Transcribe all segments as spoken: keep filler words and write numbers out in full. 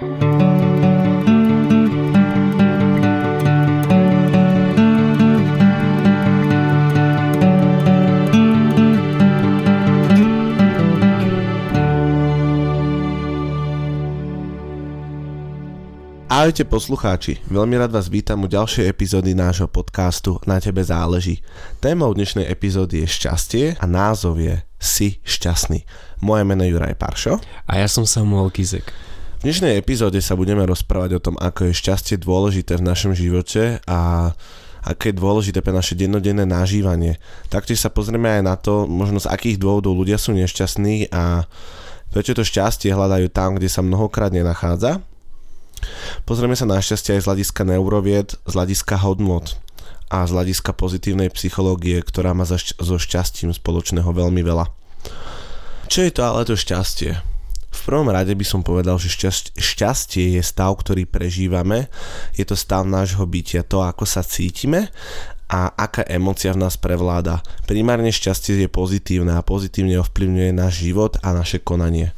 Ahojte poslucháči, veľmi rád vás vítam u ďalšej epizódy nášho podcastu Na tebe záleží. Témou dnešnej epizódy je šťastie a názov je Si šťastný. Moje meno je Juraj Paršo. A ja som Samuel Kizek. V dnešnej epizóde sa budeme rozprávať o tom, ako je šťastie dôležité v našom živote a aké je dôležité pre naše dennodenné nažívanie. Taktiež sa pozrieme aj na to, možno z akých dôvodov ľudia sú nešťastní a prečo to šťastie hľadajú tam, kde sa mnohokrát nenachádza. Pozrieme sa na šťastie aj z hľadiska neurovied, z hľadiska hodnot a z hľadiska pozitívnej psychológie, ktorá má so šťastím spoločného veľmi veľa. Čo je to ale to šťastie? V prvom rade by som povedal, že šťastie je stav, ktorý prežívame, je to stav nášho bytia, to ako sa cítime a aká emócia v nás prevláda. Primárne šťastie je pozitívne a pozitívne ovplyvňuje náš život a naše konanie.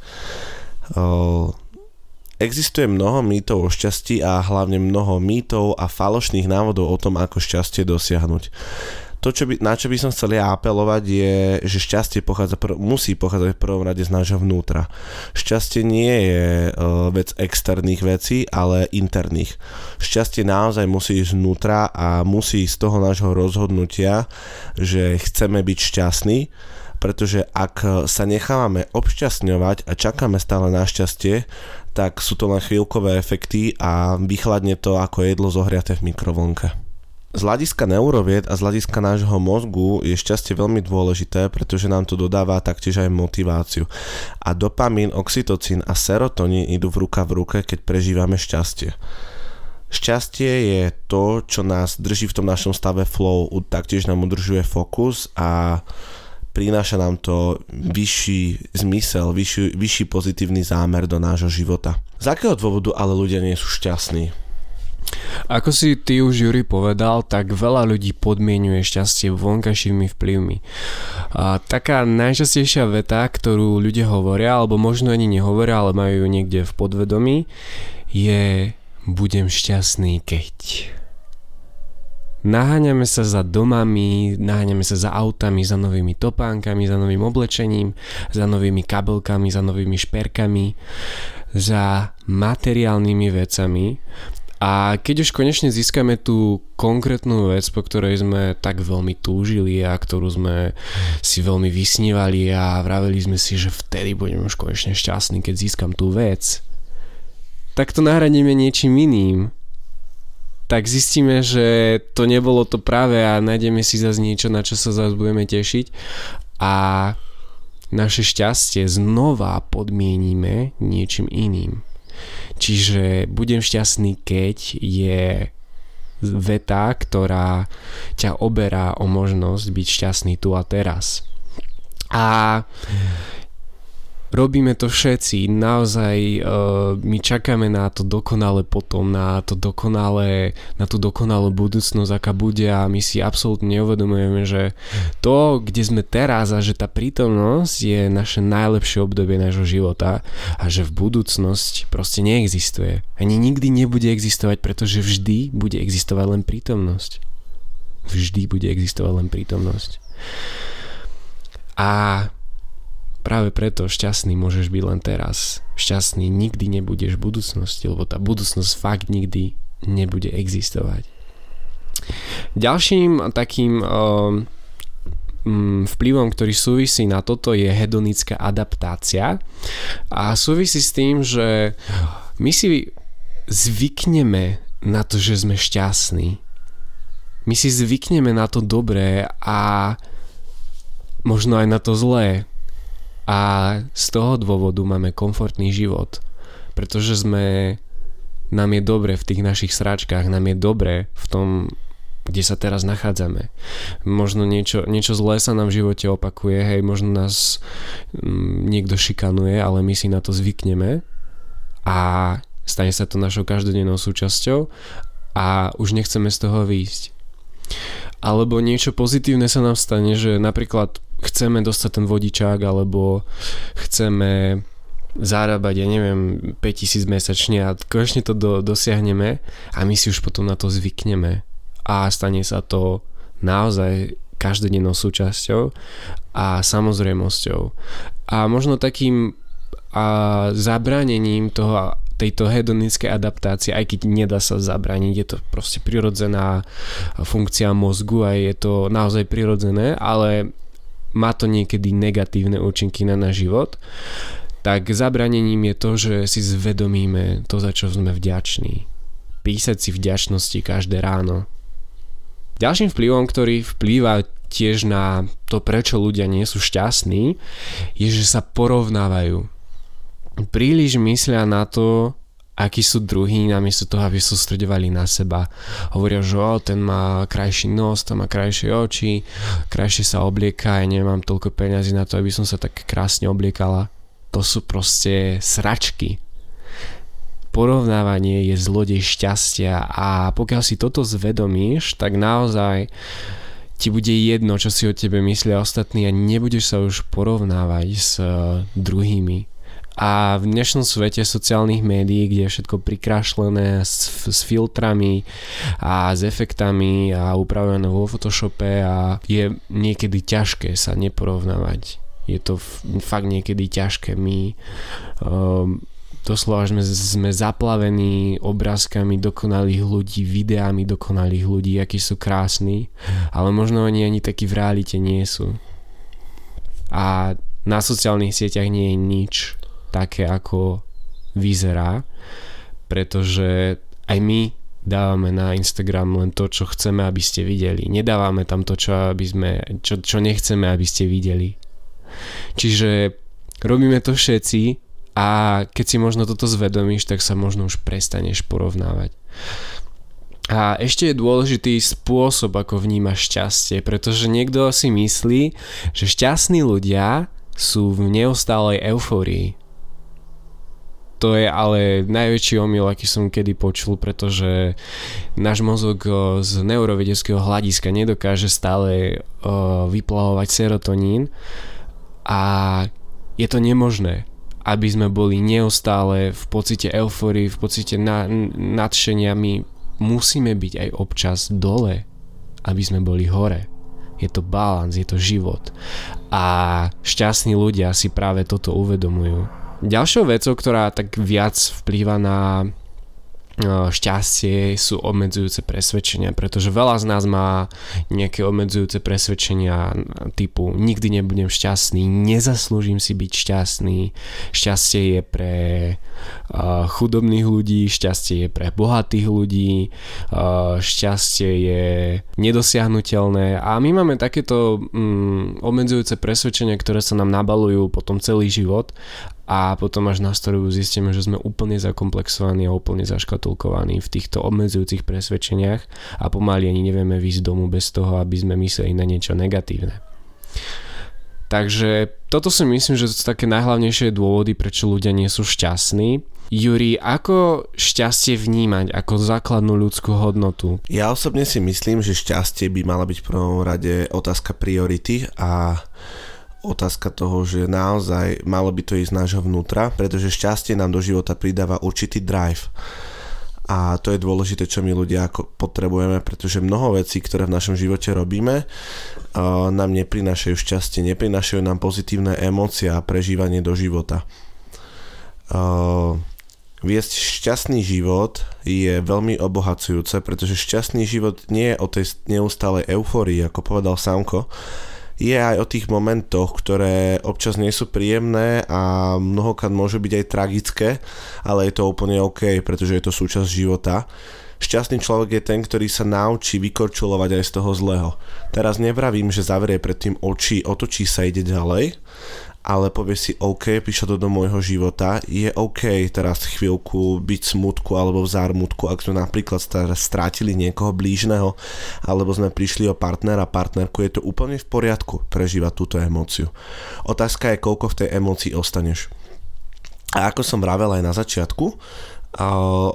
O... Existuje mnoho mýtov o šťastí a hlavne mnoho mýtov a falošných návodov o tom, ako šťastie dosiahnuť. To, čo by, na čo by som chcel ja apelovať, je, že šťastie pochádza, pr- musí pochádzať v prvom rade z nášho vnútra. Šťastie nie je uh, vec externých vecí, ale interných. Šťastie naozaj musí ísť vnútra a musí z toho nášho rozhodnutia, že chceme byť šťastní, pretože ak sa nechávame obšťastňovať a čakáme stále na šťastie, tak sú to len chvíľkové efekty a vychladne to ako jedlo zohriaté v mikrovlnke. Z hľadiska neurovied a z hľadiska nášho mozgu je šťastie veľmi dôležité, pretože nám to dodáva taktiež aj motiváciu. A dopamín, oxytocín a serotonín idú v ruka v ruke, keď prežívame šťastie. Šťastie je to, čo nás drží v tom našom stave flow, taktiež nám udržuje fokus a prináša nám to vyšší zmysel, vyšší, vyšší pozitívny zámer do nášho života. Z akého dôvodu ale ľudia nie sú šťastní? Ako si ty už, Juri, povedal, tak veľa ľudí podmienuje šťastie vonkajšími vplyvmi. A taká najčastejšia veta, ktorú ľudia hovoria, alebo možno ani nehovoria, ale majú niekde v podvedomí, je budem šťastný, keď... Naháňame sa za domami, naháňame sa za autami, za novými topánkami, za novým oblečením, za novými kabelkami, za novými šperkami, za materiálnymi vecami. A keď už konečne získame tú konkrétnu vec, po ktorej sme tak veľmi túžili a ktorú sme si veľmi vysnívali a vraveli sme si, že vtedy budem už konečne šťastný, keď získam tú vec, tak to nahradíme niečím iným. Tak zistíme, že to nebolo to práve a nájdeme si zase niečo, na čo sa zase budeme tešiť a naše šťastie znova podmieníme niečím iným. Čiže budem šťastný, keď je veta, ktorá ťa oberá o možnosť byť šťastný tu a teraz. A robíme to všetci, naozaj uh, my čakáme na to dokonale potom, na to dokonale, na tú dokonalú budúcnosť, aká bude a my si absolútne neuvedomujeme, že to, kde sme teraz a že tá prítomnosť je naše najlepšie obdobie nášho života a že v budúcnosť proste neexistuje. Ani nikdy nebude existovať, pretože vždy bude existovať len prítomnosť. Vždy bude existovať len prítomnosť. A práve preto šťastný môžeš byť len teraz. Šťastný nikdy nebudeš v budúcnosti, lebo tá budúcnosť fakt nikdy nebude existovať. Ďalším takým um, vplyvom, ktorý súvisí na toto, je hedonická adaptácia. A súvisí s tým, že my si zvykneme na to, že sme šťastní. My si zvykneme na to dobré a možno aj na to zlé. A z toho dôvodu máme komfortný život, pretože sme, nám je dobre v tých našich sračkách, nám je dobre v tom, kde sa teraz nachádzame. Možno niečo, niečo zlé sa nám v živote opakuje, hej, možno nás m, niekto šikanuje, ale my si na to zvykneme a stane sa to našou každodennou súčasťou a už nechceme z toho výjsť. Alebo niečo pozitívne sa nám stane, že napríklad chceme dostať ten vodičák, alebo chceme zarábať, ja neviem, päťtisíc mesačne a konečne to do, dosiahneme a my si už potom na to zvykneme a stane sa to naozaj každodennou súčasťou a samozrejmosťou. A možno takým a zabránením toho, tejto hedonickej adaptácie, aj keď nedá sa zabrániť, je to proste prirodzená funkcia mozgu a je to naozaj prirodzené, ale má to niekedy negatívne účinky na náš život, tak zabranením je to, že si zvedomíme to, za čo sme vďační. Písať si vďačnosti každé ráno. Ďalším vplyvom, ktorý vplýva tiež na to, prečo ľudia nie sú šťastní, je, že sa porovnávajú. Príliš myslia na to, akí sú druhí, namiesto toho, aby sústredovali na seba. Hovoria, že o, ten má krajší nos, ten má krajšie oči, krajšie sa oblieka, ja nemám toľko peňazí na to, aby som sa tak krásne obliekala. To sú proste sračky. Porovnávanie je zlodej šťastia a pokiaľ si toto zvedomíš, tak naozaj ti bude jedno, čo si o tebe myslia ostatní a nebudeš sa už porovnávať s druhými. A v dnešnom svete sociálnych médií, kde je všetko prikrášlené s, s filtrami a s efektami a upravené vo Photoshope a je niekedy ťažké sa neporovnávať. Je to fakt niekedy ťažké. My um, doslova sme, sme zaplavení obrázkami dokonalých ľudí, videami dokonalých ľudí, akí sú krásni, ale možno oni ani takí v realite nie sú. A na sociálnych sieťach nie je nič také, ako vyzerá, pretože aj my dávame na Instagram len to, čo chceme, aby ste videli. Nedávame tam to, čo, aby sme, čo, čo nechceme, aby ste videli. Čiže robíme to všetci a keď si možno toto zvedomíš, tak sa možno už prestaneš porovnávať. A ešte je dôležitý spôsob, ako vnímaš šťastie, pretože niekto si myslí, že šťastní ľudia sú v neustálej eufórii. To je ale najväčší omyl, aký som kedy počul, pretože náš mozog z neurovedeckého hľadiska nedokáže stále vyplavovať serotonín a je to nemožné, aby sme boli neustále v pocite eufórii, v pocite na, nadšenia. My musíme byť aj občas dole, aby sme boli hore. Je to balans, je to život. A šťastní ľudia si práve toto uvedomujú. Ďalšou vecou, ktorá tak viac vplýva na šťastie, sú obmedzujúce presvedčenia, pretože veľa z nás má nejaké obmedzujúce presvedčenia typu nikdy nebudem šťastný, nezaslúžim si byť šťastný, šťastie je pre uh, chudobných ľudí, šťastie je pre bohatých ľudí, uh, šťastie je nedosiahnuteľné a my máme takéto um, obmedzujúce presvedčenia, ktoré sa nám nabalujú potom celý život a potom až na starú zistíme, že sme úplne zakomplexovaní a úplne zaškatulkovaní v týchto obmedzujúcich presvedčeniach a pomaly ani nevieme výjsť domu bez toho, aby sme mysleli na niečo negatívne. Takže toto si myslím, že to sú také najhlavnejšie dôvody, prečo ľudia nie sú šťastní. Juri, ako šťastie vnímať ako základnú ľudskú hodnotu? Ja osobne si myslím, že šťastie by mala byť v prvom rade otázka priority a otázka toho, že naozaj malo by to ísť z nášho vnútra, pretože šťastie nám do života pridáva určitý drive. A to je dôležité, čo my ľudia ako potrebujeme, pretože mnoho vecí, ktoré v našom živote robíme, nám neprinášajú šťastie, neprinášajú nám pozitívne emócie a prežívanie do života. Viesť šťastný život je veľmi obohacujúce, pretože šťastný život nie je o tej neustálej eufórii, ako povedal Samko, je aj o tých momentoch, ktoré občas nie sú príjemné a mnohokrát môžu byť aj tragické, ale je to úplne OK, pretože je to súčasť života. Šťastný človek je ten, ktorý sa naučí vykorčulovať aj z toho zlého. Teraz nevravím, že zavrie predtým oči, otočí sa, ide ďalej, ale povie si OK, prišlo to do môjho života, je OK teraz chvíľku byť smutku alebo v zármutku, ak sme napríklad strátili niekoho blížneho alebo sme prišli o partnera, partnerku, je to úplne v poriadku prežívať túto emóciu. Otázka je, koľko v tej emócii ostaneš. A ako som vravel aj na začiatku,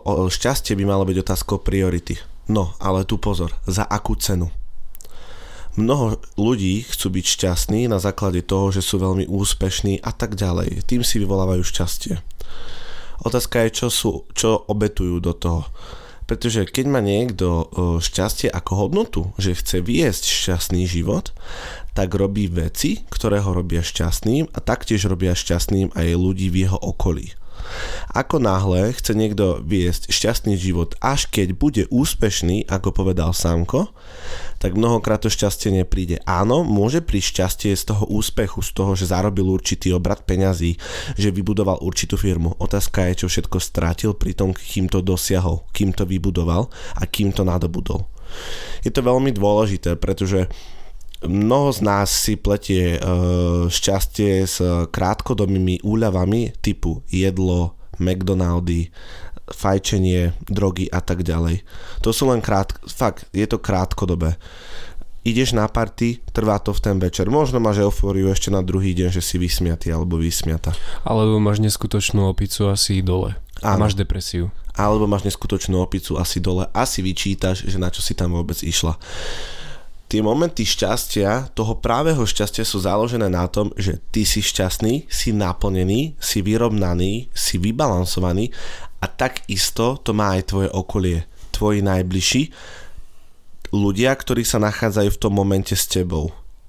šťastie by malo byť otázkou priority. No, ale tu pozor, za akú cenu? Mnoho ľudí chcú byť šťastní na základe toho, že sú veľmi úspešní a tak ďalej. Tým si vyvolávajú šťastie. Otázka je, čo, sú, čo obetujú do toho. Pretože keď má niekto šťastie ako hodnotu, že chce viesť šťastný život, tak robí veci, ktoré ho robia šťastným a taktiež robia šťastným aj ľudí v jeho okolí. Ako náhle chce niekto viesť šťastný život, až keď bude úspešný, ako povedal Samko, tak mnohokrát to šťastie nepríde. Áno, môže prísť šťastie z toho úspechu, z toho, že zarobil určitý obrad peňazí, že vybudoval určitú firmu. Otázka je, čo všetko strátil pri tom, kým to dosiahol, kým to vybudoval a kým to nadobudol. Je to veľmi dôležité, pretože mnoho z nás si pletie uh, šťastie s krátkodobými úľavami typu jedlo, McDonaldy, fajčenie, drogy a tak ďalej. To sú len krát... Fakt, je to krátkodobé. Ideš na party, trvá to v ten večer. Možno máš eufóriu ešte na druhý deň, že si vysmiatý alebo vysmiata. Alebo máš neskutočnú opicu asi dole. A máš depresiu. Alebo máš neskutočnú opicu asi dole. Asi vyčítaš, že na čo si tam vôbec išla. Tie momenty šťastia, toho právého šťastia sú založené na tom, že ty si šťastný, si naplnený, si vyrovnaný, si vybalansovaný a takisto to má aj tvoje okolie, tvoji najbližší, ľudia, ktorí sa nachádzajú v tom momente s tebou.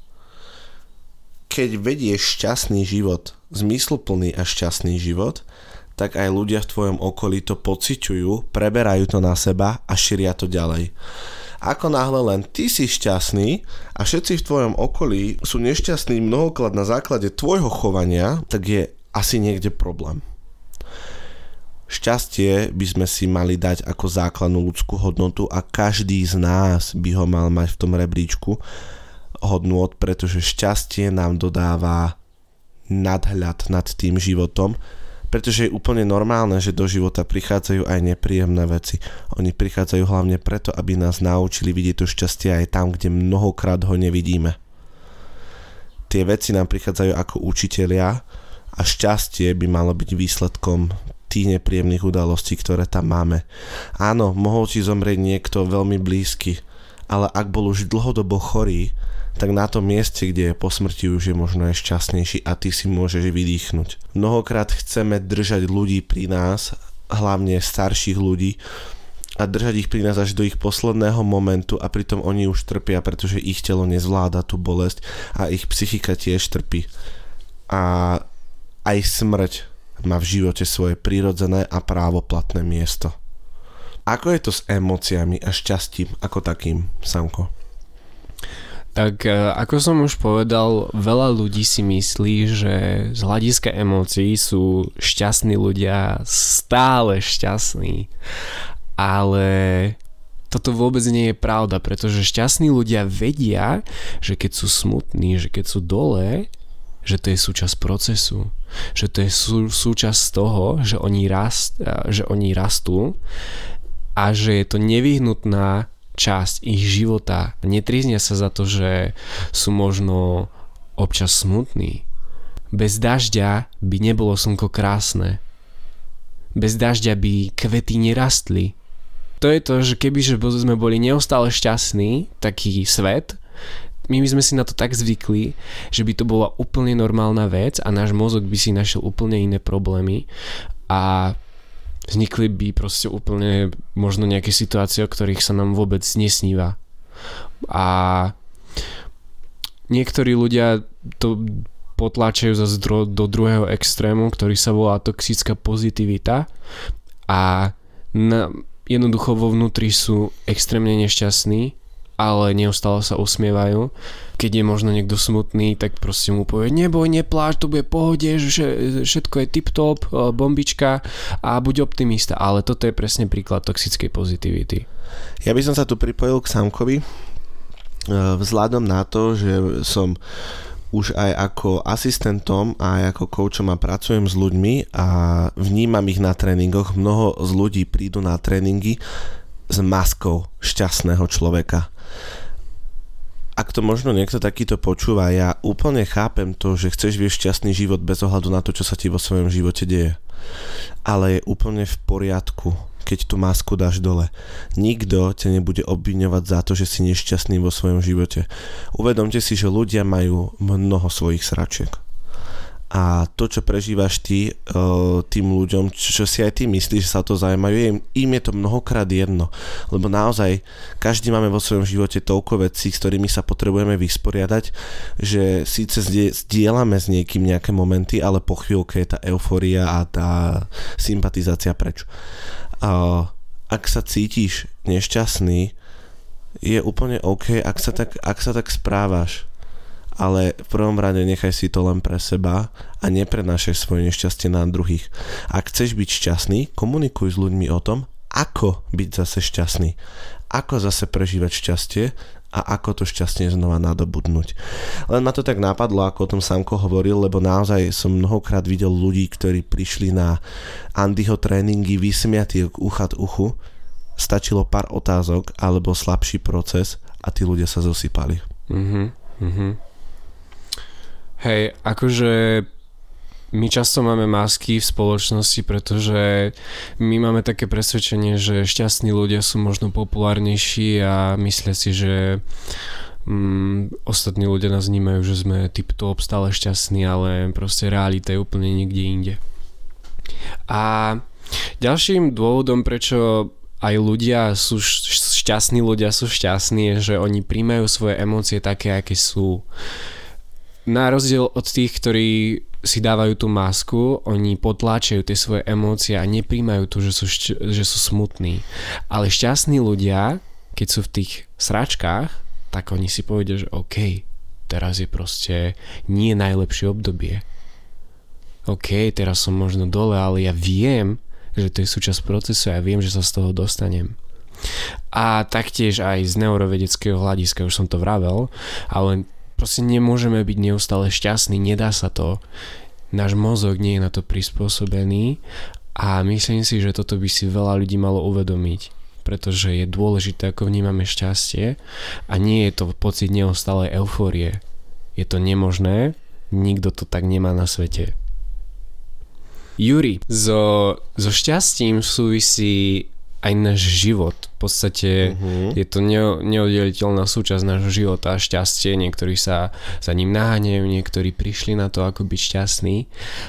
Keď vedieš šťastný život, zmysluplný a šťastný život, tak aj ľudia v tvojom okolí to pociťujú, preberajú to na seba a šíria to ďalej. Ako náhle len ty si šťastný a všetci v tvojom okolí sú nešťastní mnohokrát na základe tvojho chovania, tak je asi niekde problém. Šťastie by sme si mali dať ako základnú ľudskú hodnotu a každý z nás by ho mal mať v tom rebríčku hodnôt, pretože šťastie nám dodáva nadhľad nad tým životom, pretože je úplne normálne, že do života prichádzajú aj nepríjemné veci. Oni prichádzajú hlavne preto, aby nás naučili vidieť to šťastie aj tam, kde mnohokrát ho nevidíme. Tie veci nám prichádzajú ako učitelia a šťastie by malo byť výsledkom tých nepríjemných udalostí, ktoré tam máme. Áno, mohol ti zomrieť niekto veľmi blízky, ale ak bol už dlhodobo chorý, tak na tom mieste, kde je po smrti, už je možno aj šťastnejší a ty si môžeš vydýchnuť. Mnohokrát chceme držať ľudí pri nás, hlavne starších ľudí, a držať ich pri nás až do ich posledného momentu a pritom oni už trpia, pretože ich telo nezvláda tú bolesť a ich psychika tiež trpí. A aj smrť má v živote svoje prirodzené a právoplatné miesto. Ako je to s emóciami a šťastím ako takým, Samko? Tak ako som už povedal, veľa ľudí si myslí, že z hľadiska emócií sú šťastní ľudia stále šťastní. Ale toto vôbec nie je pravda, pretože šťastní ľudia vedia, že keď sú smutní, že keď sú dole, že to je súčasť procesu. Že to je sú, súčasť toho, že oni, rast, že oni rastú a že je to nevyhnutná časť ich života. Netríznia sa za to, že sú možno občas smutní. Bez dažďa by nebolo slnko krásne. Bez dažďa by kvety nerastli. To je to, že keby že sme boli neustále šťastní, taký svet, my by sme si na to tak zvykli, že by to bola úplne normálna vec a náš mozog by si našiel úplne iné problémy a vznikli by proste úplne možno nejaké situácie, o ktorých sa nám vôbec nesníva. A niektorí ľudia to potláčajú zase dro- do druhého extrému, ktorý sa volá toxická pozitivita a na, jednoducho vo vnútri sú extrémne nešťastní, ale neustále sa usmievajú. Keď je možno niekto smutný, tak proste mu povie, neboj, nepláč, to bude pohode, že všetko je tip-top, bombička a buď optimista. Ale toto je presne príklad toxickej pozitivity. Ja by som sa tu pripojil k Samkovi vzhľadom na to, že som už aj ako asistentom a aj ako coachom a pracujem s ľuďmi a vnímam ich na tréningoch. Mnoho z ľudí prídu na tréningy s maskou šťastného človeka. Ak to možno niekto takýto počúva, ja úplne chápem to, že chceš viesť šťastný život bez ohľadu na to, čo sa ti vo svojom živote deje. Ale je úplne v poriadku, keď keď tú masku dáš dole. Nikto ťa nebude obviňovať za to, že si nešťastný vo svojom živote. Uvedomte si, že ľudia majú mnoho svojich sračiek. A to, čo prežívaš ty tým ľuďom, čo si aj ty myslíš, že sa to zaujímajú, im, im je to mnohokrát jedno. Lebo naozaj, každý máme vo svojom živote toľko vecí, s ktorými sa potrebujeme vysporiadať, že síce zdieľame s niekým nejaké momenty, ale po chvíľke je tá eufória a tá sympatizácia preč. A ak sa cítiš nešťastný, je úplne OK, ak sa tak, ak sa tak správaš. Ale v prvom rade nechaj si to len pre seba a neprenášaj svoje nešťastie na druhých. Ak chceš byť šťastný, komunikuj s ľuďmi o tom, ako byť zase šťastný, ako zase prežívať šťastie a ako to šťastie znova nadobudnúť. Len ma to tak napadlo, ako o tom Samko hovoril, lebo naozaj som mnohokrát videl ľudí, ktorí prišli na Andyho tréningy vysmiatí k ucha k uchu, stačilo pár otázok alebo slabší proces a tí ľudia sa zosypali. Mhm, mhm. Hej, akože my často máme masky v spoločnosti, pretože my máme také presvedčenie, že šťastní ľudia sú možno populárnejší a myslia si, že mm, ostatní ľudia nás vnímajú, že sme tip-top, stále šťastní, ale proste realita je úplne niekde inde. A ďalším dôvodom, prečo aj ľudia sú šťastní, ľudia sú šťastní, je, že oni príjmajú svoje emócie také, aké sú. Na rozdiel od tých, ktorí si dávajú tú masku, oni potláčajú tie svoje emócie a nepríjmajú to, že sú, šť- že sú smutní. Ale šťastní ľudia, keď sú v tých sračkách, tak oni si povedia, že OK, teraz je proste nie najlepšie obdobie. OK, teraz som možno dole, ale ja viem, že to je súčasť procesu a ja viem, že sa z toho dostanem. A taktiež aj z neurovedeckého hľadiska, už som to vravel, ale proste nemôžeme byť neustále šťastní, nedá sa to. Náš mozog nie je na to prispôsobený a myslím si, že toto by si veľa ľudí malo uvedomiť, pretože je dôležité, ako vnímame šťastie a nie je to pocit neustálej eufórie. Je to nemožné, nikto to tak nemá na svete. Juri, so, so šťastím súvisí aj náš život. V podstate uh-huh. je to ne- neoddeliteľná súčasť nášho života. Šťastie, niektorí sa za ním naháňajú, niektorí prišli na to, ako byť šťastný.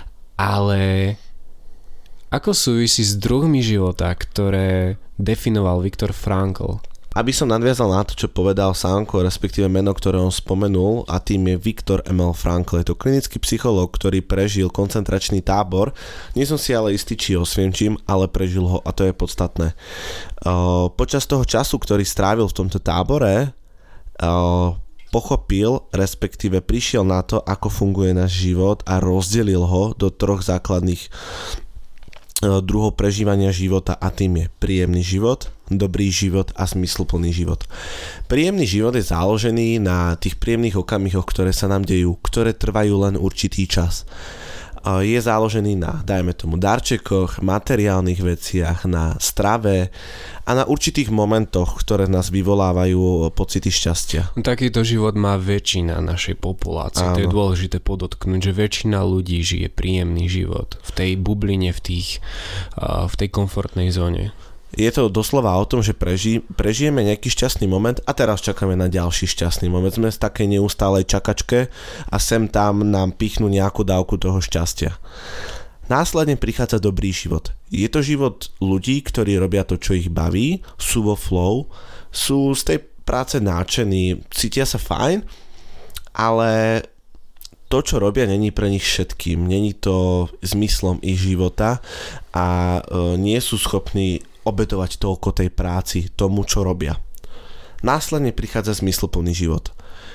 Ale ako súvisí s druhmi života, ktoré definoval Viktor Frankl? Aby som nadviazal na to, čo povedal Samko, respektíve meno, ktoré on spomenul, a tým je Viktor Emil Frankl. Je to klinický psychológ, ktorý prežil koncentračný tábor. Nie som si ale istý, či osvienčím, ale prežil ho a to je podstatné. Uh, počas toho času, ktorý strávil v tomto tábore, uh, pochopil, respektíve prišiel na to, ako funguje náš život a rozdelil ho do troch základných druhov prežívania života a tým je príjemný život, dobrý život a zmysluplný život. Príjemný život je založený na tých príjemných okamihoch, ktoré sa nám dejú, ktoré trvajú len určitý čas. Je založený na, dajme tomu, darčekoch, materiálnych veciach, na strave a na určitých momentoch, ktoré nás vyvolávajú pocity šťastia. Takýto život má väčšina našej populácie. Áno. To je dôležité podotknúť, že väčšina ľudí žije príjemný život v tej bubline, v, tých, uh, v tej komfortnej zóne. Je to doslova o tom, že preži- prežijeme nejaký šťastný moment a teraz čakáme na ďalší šťastný moment. Sme v takej neustálej čakačke a sem tam nám pichnú nejakú dávku toho šťastia. Následne prichádza dobrý život. Je to život ľudí, ktorí robia to, čo ich baví, sú vo flow, sú z tej práce náčení, cítia sa fajn, ale to, čo robia, není pre nich všetkým. Není to zmyslom ich života a e, nie sú schopní obetovať toľko tej práci, tomu, čo robia. Následne prichádza zmysluplný život.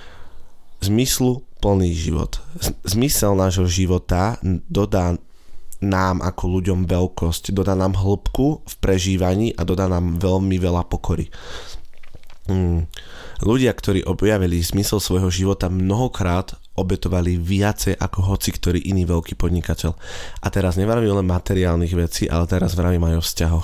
Zmysluplný život. Zmysel nášho života dodá nám ako ľuďom veľkosť, dodá nám hĺbku v prežívaní a dodá nám veľmi veľa pokory. Hmm. Ľudia, ktorí objavili zmysel svojho života, mnohokrát obetovali viacej ako hoci ktorý iný veľký podnikateľ. A teraz nevravím len materiálnych vecí, ale teraz vravím aj o vzťahoch.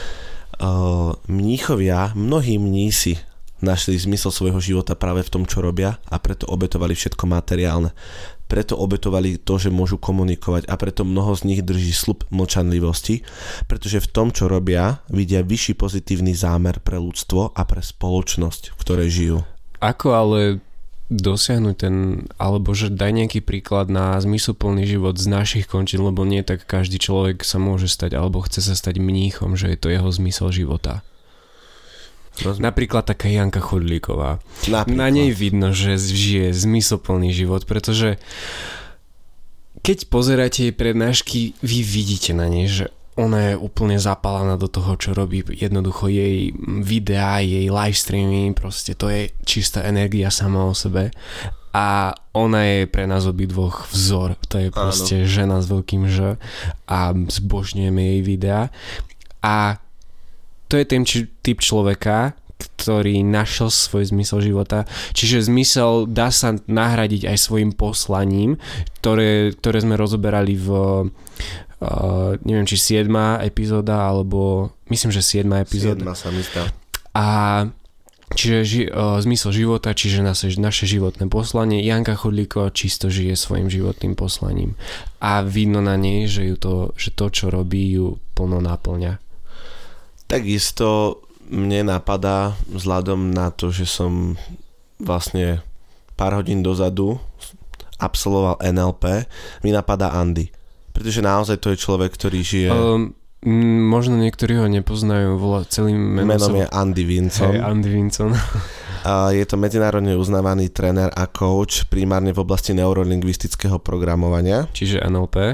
Uh, mníchovia, mnohí mnísi našli zmysel svojho života práve v tom, čo robia a preto obetovali všetko materiálne. preto obetovali to, že môžu komunikovať a preto mnoho z nich drží sľub mlčanlivosti, pretože v tom, čo robia, vidia vyšší pozitívny zámer pre ľudstvo a pre spoločnosť, v ktorej žijú. Ako ale dosiahnuť ten, alebo že daj nejaký príklad na zmysluplný život z našich končín, lebo nie tak každý človek sa môže stať, alebo chce sa stať mníchom, že je to jeho zmysel života. Rozumiem. Napríklad taká Janka Chodlíková. Napríklad. Na nej vidno, že žije zmysluplný život, pretože keď pozeráte jej prednášky, vy vidíte na nej, že ona je úplne zapálená do toho, čo robí. Jednoducho jej videá, jej livestreamy, proste to je čistá energia sama o sebe. A ona je pre nás obidvoch vzor. To je proste Áno. žena s veľkým Ž a zbožňujeme jej videá. A to je ten či- typ človeka, ktorý našiel svoj zmysel života. Čiže zmysel dá sa nahradiť aj svojim poslaním, ktoré, ktoré sme rozoberali v Uh, neviem, či siedma epizóda, alebo myslím, že siedma epizóda. Siedma sa mi zdá. A čiže ži, uh, zmysel života, čiže naše, naše životné poslanie. Janka Chodlíková čisto žije svojim životným poslaním. A vidno na nej, že, ju to, že to, čo robí, ju plno náplňa. Takisto mne napadá, vzhľadom na to, že som vlastne pár hodín dozadu absolvoval en el pé, mi napadá Andy. Pretože naozaj to je človek, ktorý žije... Um, možno niektorí ho nepoznajú, volá celým menom. Menom je Andy Vinson. Hey, Andy Vinson. A je to medzinárodne uznávaný tréner a coach primárne v oblasti neurolingvistického programovania. Čiže en el pé.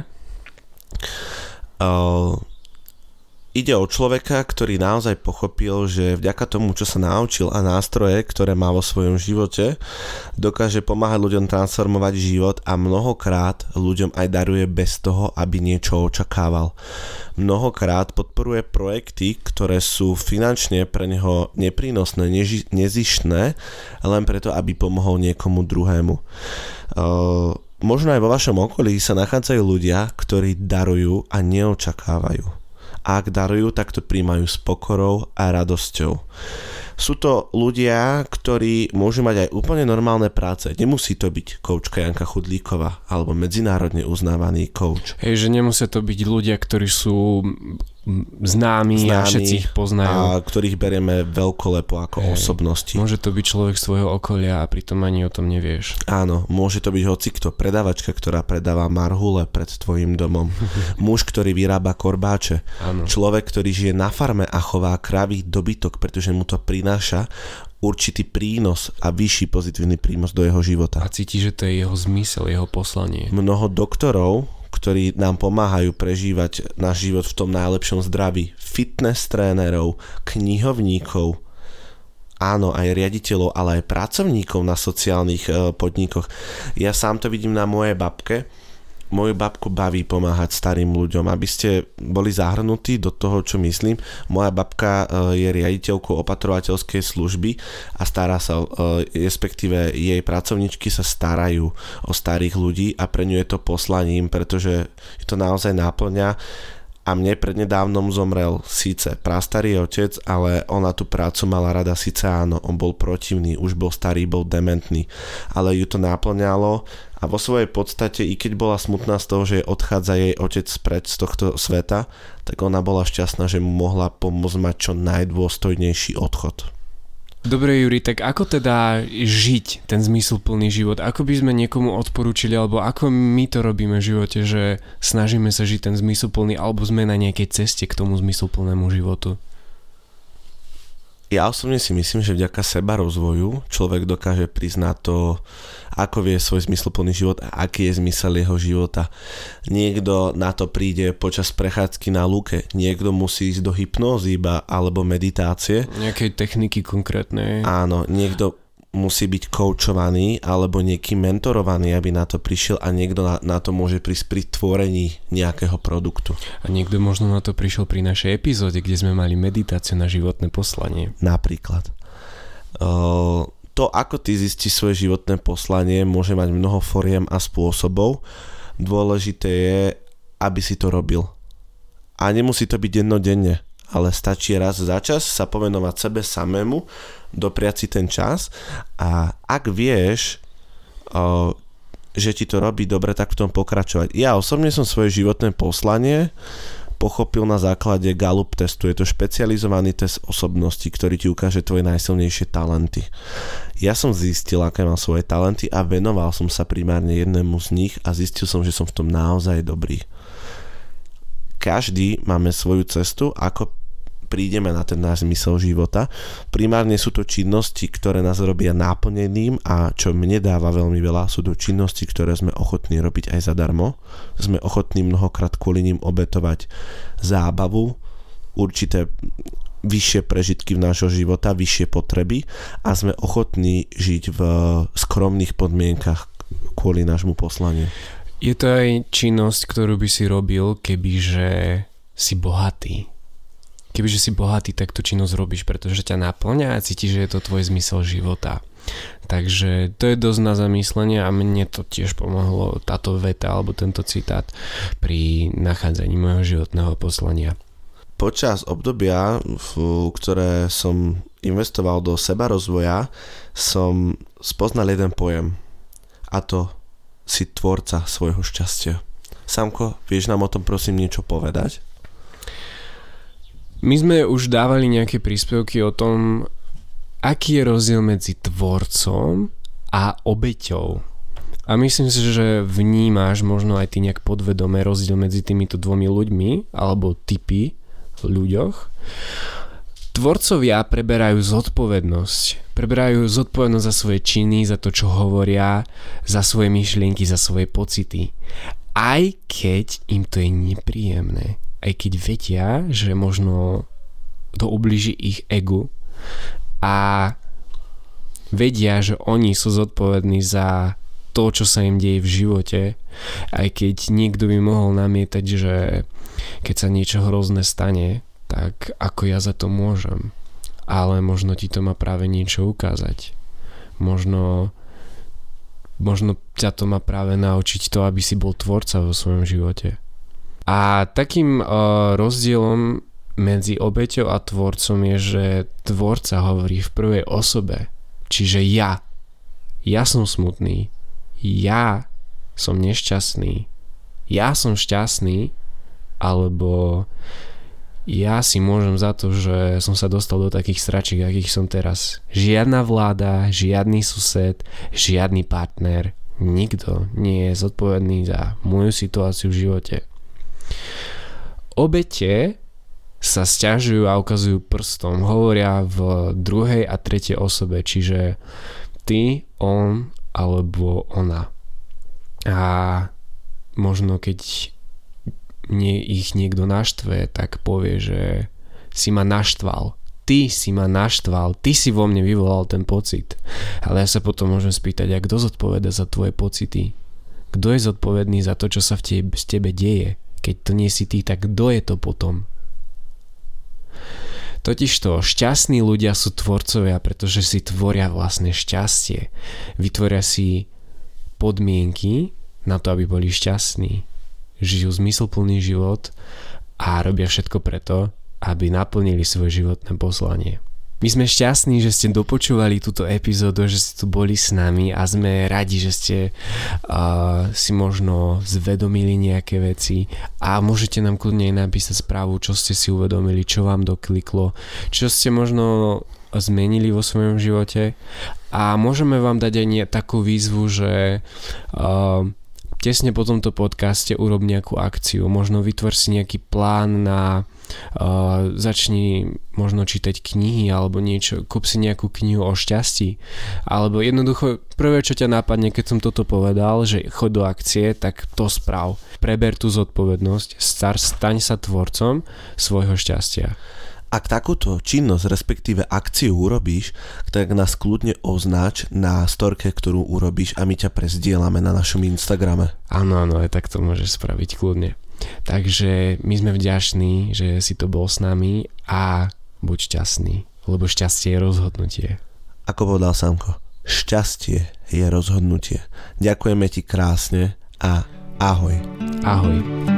Uh, ide o človeka, ktorý naozaj pochopil, že vďaka tomu, čo sa naučil a nástroje, ktoré má vo svojom živote, dokáže pomáhať ľuďom transformovať život a mnohokrát ľuďom aj daruje bez toho, aby niečo očakával. Mnohokrát podporuje projekty, ktoré sú finančne pre neho neprínosné, neži- nezištné, len preto, aby pomohol niekomu druhému. Uh, možno aj vo vašom okolí sa nachádzajú ľudia, ktorí darujú a neočakávajú. A ak darujú, tak to príjmajú s pokorou a radosťou. Sú to ľudia, ktorí môžu mať aj úplne normálne práce. Nemusí to byť koučka Janka Chodlíková alebo medzinárodne uznávaný kouč. Hej, že nemusia to byť ľudia, ktorí sú známi, známi a všetci ich poznajú. A ktorých berieme veľkolepo ako Hej. osobnosti. Môže to byť človek svojho okolia a pritom ani o tom nevieš. Áno, môže to byť hocikto. Predavačka, ktorá predáva marhule pred tvojim domom. Muž, ktorý vyrába korbáče. Áno. Človek, ktorý žije na farme a chová kravý dobytok, pretože mu to prináša určitý prínos a vyšší pozitívny prínos do jeho života. A cíti, že to je jeho zmysel, jeho poslanie. Mnoho doktorov, ktorí nám pomáhajú prežívať náš život v tom najlepšom zdraví. Fitness trénerov, knihovníkov, áno, aj riaditeľov, ale aj pracovníkov na sociálnych e, podnikoch. Ja sám to vidím na mojej babke. Moju babku baví pomáhať starým ľuďom. Aby ste boli zahrnutí do toho, čo myslím, moja babka je riaditeľkou opatrovateľskej služby a stará sa, respektíve jej pracovničky sa starajú o starých ľudí a pre ňu je to poslaním, pretože je to naozaj náplňa. A mne prednedávnom zomrel síce prastarý otec, ale ona tú prácu mala rada, síce áno, on bol protivný, už bol starý, bol dementný, ale ju to náplňalo a vo svojej podstate, i keď bola smutná z toho, že odchádza jej otec spreč z tohto sveta, tak ona bola šťastná, že mu mohla pomôcť mať čo najdôstojnejší odchod. Dobre, Juri, tak ako teda žiť ten zmysluplný život? Ako by sme niekomu odporúčili, alebo ako my to robíme v živote, že snažíme sa žiť ten zmysluplný, alebo sme na nejakej ceste k tomu zmysluplnému životu? Ja osobne si myslím, že vďaka seba rozvoju človek dokáže priznať to, ako vie svoj zmysluplný život a aký je zmysel jeho života. Niekto na to príde počas prechádzky na lúke, niekto musí ísť do hypnózy iba alebo meditácie. Nejakej techniky konkrétnej. Áno, niekto musí byť koučovaný alebo niekým mentorovaný, aby na to prišiel a niekto na, na to môže prísť pri tvorení nejakého produktu. A niekto možno na to prišiel pri našej epizóde, kde sme mali meditáciu na životné poslanie. Napríklad. Uh, to, ako ty zistíš svoje životné poslanie, môže mať mnoho foriem a spôsobov. Dôležité je, aby si to robil. A nemusí to byť dennodenne, ale stačí raz za čas sa povenovať sebe samému, dopriať si ten čas a ak vieš, že ti to robí dobre, tak v tom pokračovať. Ja osobne som svoje životné poslanie pochopil na základe Gallup testu. Je to špecializovaný test osobnosti, ktorý ti ukáže tvoje najsilnejšie talenty. Ja som zistil, aké mám svoje talenty a venoval som sa primárne jednému z nich a zistil som, že som v tom naozaj dobrý. Každý máme svoju cestu, ako prídeme na ten náš zmysel života. Primárne sú to činnosti, ktoré nás robia náplneným a čo mne dáva veľmi veľa, sú to činnosti, ktoré sme ochotní robiť aj zadarmo. Sme ochotní mnohokrát kvôli nim obetovať zábavu, určité vyššie prežitky v nášho života, vyššie potreby a sme ochotní žiť v skromných podmienkach kvôli nášmu poslaniu. Je to aj činnosť, ktorú by si robil, kebyže si bohatý. Kebyže si bohatý, tak tú činnosť robíš, pretože ťa naplňa a cítiš, že je to tvoj zmysel života. Takže to je dosť na zamyslenie a mne to tiež pomohlo, táto veta alebo tento citát pri nachádzaní môjho životného poslania. Počas obdobia, v ktoré som investoval do sebarozvoja, som spoznal jeden pojem a to si tvorca svojho šťastia. Samko, vieš nám o tom prosím niečo povedať? My sme už dávali nejaké príspevky o tom, aký je rozdiel medzi tvorcom a obeťou. A myslím si, že vnímáš možno aj ty nejak podvedome rozdiel medzi týmito dvomi ľuďmi alebo typy v ľuďoch. Tvorcovia preberajú zodpovednosť. Preberajú zodpovednosť za svoje činy, za to, čo hovoria, za svoje myšlienky, za svoje pocity. Aj keď im to je nepríjemné. Aj keď vedia, že možno to ublíži ich egu a vedia, že oni sú zodpovední za to, čo sa im deje v živote, aj keď niekto by mohol namietať, že keď sa niečo hrozné stane, tak ako ja za to môžem. Ale možno ti to má práve niečo ukázať. Možno, možno ťa to má práve naučiť to, aby si bol tvorca vo svojom živote. A takým uh, rozdielom medzi obeťou a tvorcom je, že tvorca hovorí v prvej osobe. Čiže ja. Ja som smutný. Ja som nešťastný. Ja som šťastný. Alebo ja si môžem za to, že som sa dostal do takých sračiek, akých som teraz. Žiadna vláda, žiadny sused, žiadny partner. Nikto nie je zodpovedný za moju situáciu v živote. Obete sa sťažujú a ukazujú prstom, hovoria v druhej a tretej osobe, čiže ty, on alebo ona. A možno keď nie, ich niekto naštve, tak povie, že si ma naštval. Ty si ma naštval, ty si vo mne vyvolal ten pocit. Ale ja sa potom môžem spýtať, a kto zodpoveda za tvoje pocity? Kto je zodpovedný za to, čo sa v tebe, z tebe deje? Keď to nie si ty, tak kto je to potom? Totižto šťastní ľudia sú tvorcovia, pretože si tvoria vlastné šťastie. Vytvoria si podmienky na to, aby boli šťastní. Žijú zmysluplný život a robia všetko preto, aby naplnili svoje životné poslanie. My sme šťastní, že ste dopočúvali túto epizódu, že ste tu boli s nami a sme radi, že ste uh, si možno zvedomili nejaké veci a môžete nám kľudne aj napísať správu, čo ste si uvedomili, čo vám dokliklo, čo ste možno zmenili vo svojom živote a môžeme vám dať aj nie, takú výzvu, že uh, tesne po tomto podcaste urob nejakú akciu, možno vytvor si nejaký plán na Uh, začni možno čítať knihy alebo niečo, kúp si nejakú knihu o šťastí alebo jednoducho prvé, čo ťa napadne, keď som toto povedal, že choď do akcie, tak to správ. Preber tú zodpovednosť, star, staň sa tvorcom svojho šťastia. Ak takúto činnosť, respektíve akciu urobíš, tak nás kľudne označ na storke, ktorú urobíš a my ťa prezdielame na našom Instagrame. Áno, áno, aj tak to môžeš spraviť kľudne. Takže my sme vďační, že si to bol s nami a buď šťastný, lebo šťastie je rozhodnutie. Ako povedal Samko, šťastie je rozhodnutie. Ďakujeme ti krásne a ahoj. Ahoj.